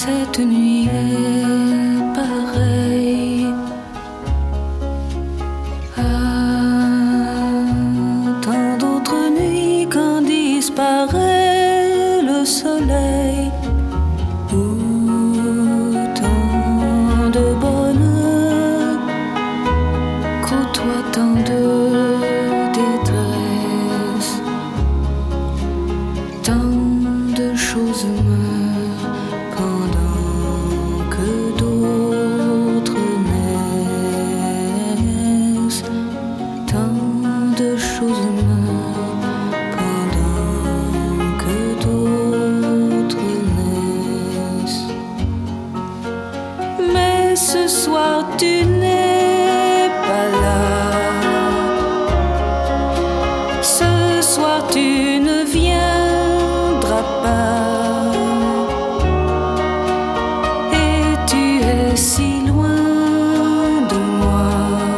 cette nuit est pareille à tant d'autres nuits quand disparaît le soleil, où tant de bonheur côtoie tant de détresse, tant de choses meurent pendant que d'autres naissent, tant de choses meurent pendant que d'autres naissent. Mais ce soir tu n'es pas là, ce soir tu ne viendras pas. Si loin de moi,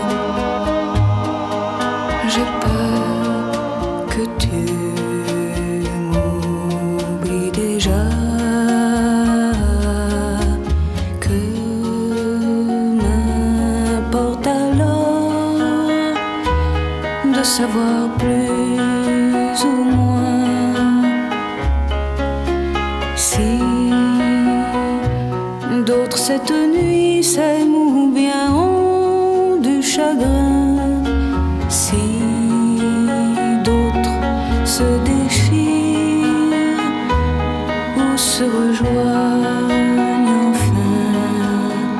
j'ai peur que tu m'oublies déjà, que m'importe alors de savoir plus ou moins si d'autres cette nuit s'aiment ou bien ont du chagrin, si d'autres se déchirent ou se rejoignent enfin.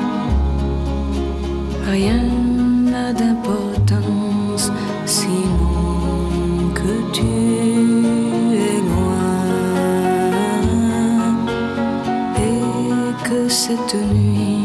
Rien n'a d'importance sinon que tu es loin, que cette nuit